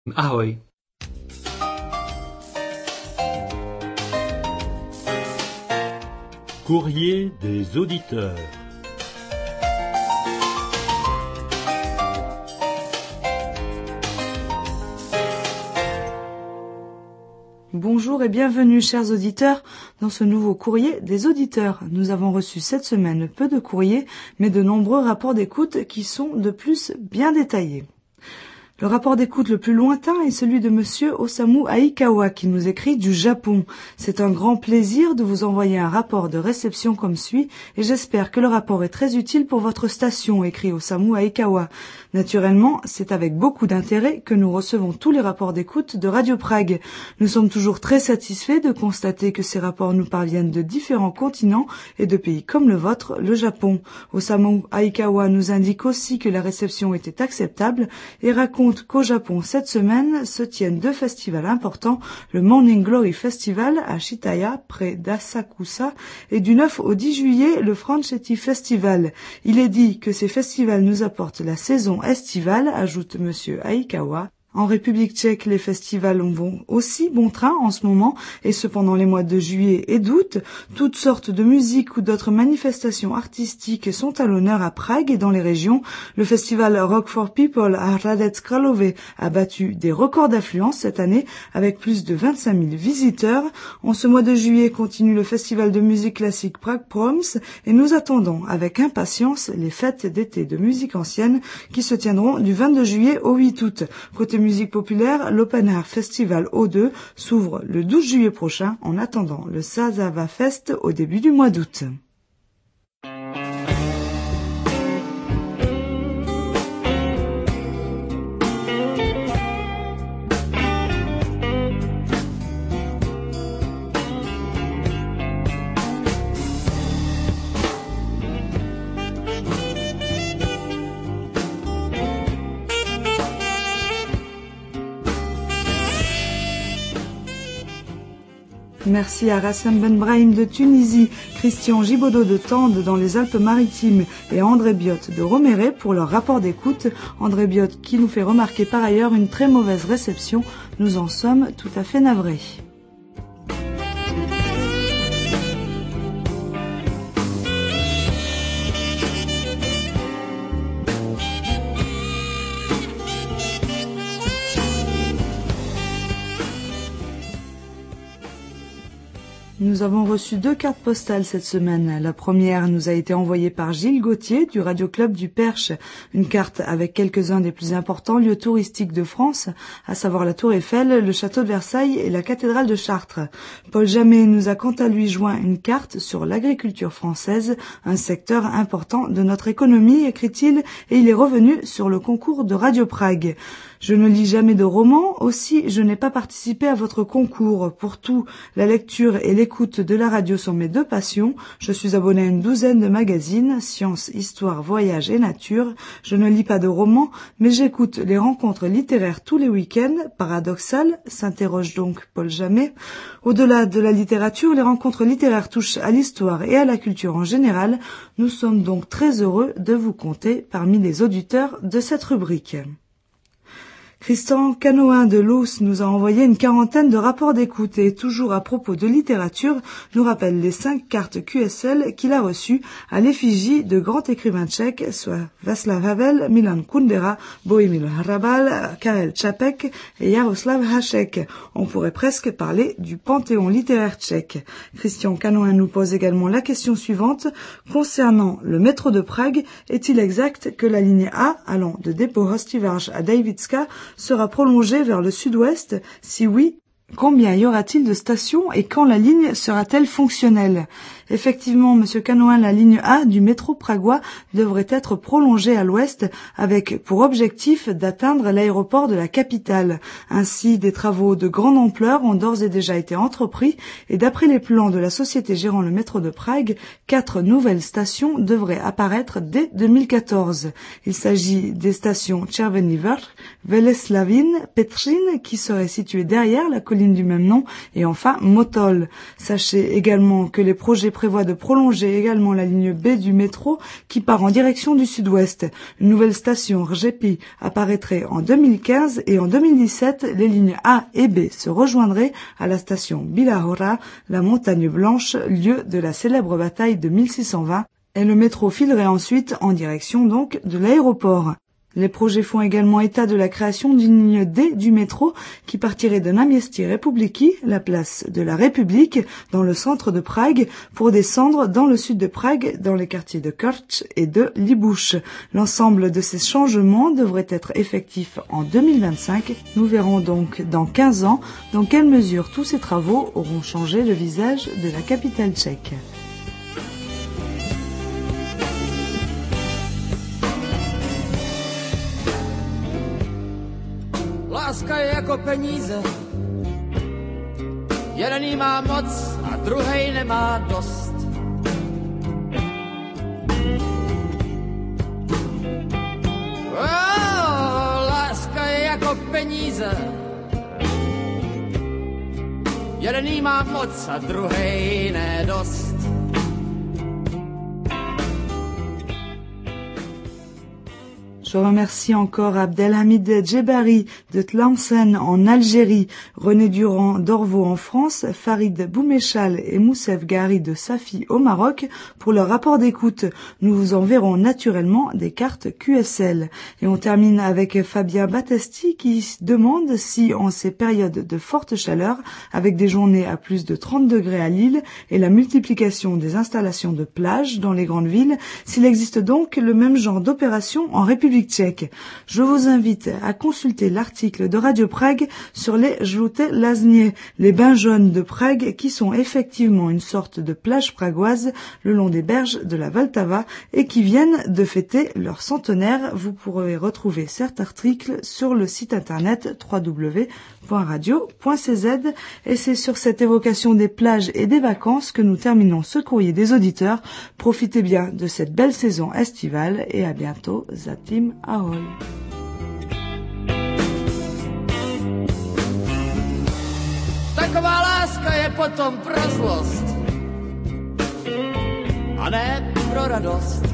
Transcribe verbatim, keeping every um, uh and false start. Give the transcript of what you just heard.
Ahoj. Courrier des auditeurs. Bonjour et bienvenue chers auditeurs dans ce nouveau courrier des auditeurs. Nous avons reçu cette semaine peu de courriers mais de nombreux rapports d'écoute qui sont de plus bien détaillés. Le rapport d'écoute le plus lointain est celui de monsieur Osamu Aikawa qui nous écrit du Japon. C'est un grand plaisir de vous envoyer un rapport de réception comme suit et j'espère que le rapport est très utile pour votre station, écrit Osamu Aikawa. Naturellement, c'est avec beaucoup d'intérêt que nous recevons tous les rapports d'écoute de Radio Prague. Nous sommes toujours très satisfaits de constater que ces rapports nous parviennent de différents continents et de pays comme le vôtre, le Japon. Osamu Aikawa nous indique aussi que la réception était acceptable et raconte qu'au Japon, cette semaine, se tiennent deux festivals importants, le Morning Glory Festival à Shitaya, près d'Asakusa, et du neuf au dix juillet, le Franchetti Festival. Il est dit que ces festivals nous apportent la saison estivale, ajoute monsieur Aikawa. En République tchèque, les festivals vont aussi bon train en ce moment, et ce pendant les mois de juillet et d'août. Toutes sortes de musiques ou d'autres manifestations artistiques sont à l'honneur à Prague et dans les régions. Le festival Rock for People à Hradec Králové a battu des records d'affluence cette année, avec plus de vingt-cinq mille visiteurs. En ce mois de juillet continue le festival de musique classique Prague Proms, et nous attendons avec impatience les fêtes d'été de musique ancienne qui se tiendront du vingt-deux juillet au huit août. Côté musique populaire, l'Open Air Festival O deux s'ouvre le douze juillet prochain en attendant le Sazava Fest au début du mois d'août. Merci à Rassem Ben Brahim de Tunisie, Christian Gibaudot de Tende dans les Alpes-Maritimes et André Biotte de Roméré pour leur rapport d'écoute. André Biotte qui nous fait remarquer par ailleurs une très mauvaise réception. Nous en sommes tout à fait navrés. Nous avons reçu deux cartes postales cette semaine. La première nous a été envoyée par Gilles Gauthier du Radio Club du Perche. Une carte avec quelques-uns des plus importants lieux touristiques de France, à savoir la Tour Eiffel, le Château de Versailles et la Cathédrale de Chartres. Paul Jamet nous a quant à lui joint une carte sur l'agriculture française, un secteur important de notre économie, écrit-il, et il est revenu sur le concours de Radio Prague. Je ne lis jamais de romans, aussi je n'ai pas participé à votre concours. Pour tout, la lecture et l'écoute de la radio sont mes deux passions. Je suis abonné à une douzaine de magazines, sciences, histoire, voyage et nature. Je ne lis pas de romans, mais j'écoute les rencontres littéraires tous les week-ends. Paradoxal, s'interroge donc Paul Jamet. Au-delà de la littérature, les rencontres littéraires touchent à l'histoire et à la culture en général. Nous sommes donc très heureux de vous compter parmi les auditeurs de cette rubrique. Christian Canoin de Loos nous a envoyé une quarantaine de rapports d'écoute et, toujours à propos de littérature, nous rappelle les cinq cartes Q S L qu'il a reçues à l'effigie de grands écrivains tchèques, soit Václav Havel, Milan Kundera, Bohumil Hrabal, Karel Čapek et Jaroslav Hašek. On pourrait presque parler du panthéon littéraire tchèque. Christian Canoin nous pose également la question suivante. Concernant le métro de Prague, est-il exact que la ligne A, allant de dépôt Hostivař à Davická, sera prolongée vers le sud-ouest? Si oui, combien y aura-t-il de stations et quand la ligne sera-t-elle fonctionnelle? Effectivement, Monsieur Canoin, la ligne A du métro pragois devrait être prolongée à l'ouest avec pour objectif d'atteindre l'aéroport de la capitale. Ainsi, des travaux de grande ampleur ont d'ores et déjà été entrepris et d'après les plans de la société gérant le métro de Prague, quatre nouvelles stations devraient apparaître dès deux mille quatorze. Il s'agit des stations Červený Vrch, Veleslavin, Petřín qui seraient situées derrière la colline ligne du même nom et enfin Motol. Sachez également que les projets prévoient de prolonger également la ligne B du métro qui part en direction du sud-ouest. Une nouvelle station Rjepi apparaîtrait en deux mille quinze et en deux mille dix-sept, les lignes A et B se rejoindraient à la station Bilahora, la montagne blanche, lieu de la célèbre bataille de mille six cent vingt, et le métro filerait ensuite en direction donc de l'aéroport. Les projets font également état de la création d'une ligne D du métro qui partirait de Namiesti Republiki, la place de la République, dans le centre de Prague, pour descendre dans le sud de Prague, dans les quartiers de Korč et de Libuš. L'ensemble de ces changements devrait être effectif en deux mille vingt-cinq. Nous verrons donc dans quinze ans dans quelle mesure tous ces travaux auront changé le visage de la capitale tchèque. Láska je jako peníze, jeden má moc a druhej nemá dost. Oh, láska je jako peníze, jeden má moc a druhej ne dost. Je remercie encore Abdelhamid Djebari de Tlemcen en Algérie, René Durand d'Orvaux en France, Farid Boumechal et Moussef Gari de Safi au Maroc pour leur rapport d'écoute. Nous vous enverrons naturellement des cartes Q S L. Et on termine avec Fabien Battesti qui demande si en ces périodes de forte chaleur, avec des journées à plus de trente degrés à Lille et la multiplication des installations de plage dans les grandes villes, s'il existe donc le même genre d'opération en République tchèque. Je vous invite à consulter l'article de Radio Prague sur les Žluté Lazně, les bains jaunes de Prague qui sont effectivement une sorte de plage pragoise le long des berges de la Vltava et qui viennent de fêter leur centenaire. Vous pourrez retrouver cet article sur le site internet w w w point radio point c z et c'est sur cette évocation des plages et des vacances que nous terminons ce courrier des auditeurs. Profitez bien de cette belle saison estivale et à bientôt. Zatim ahoj. Taková láska je potom pro zlost a ne pro radost.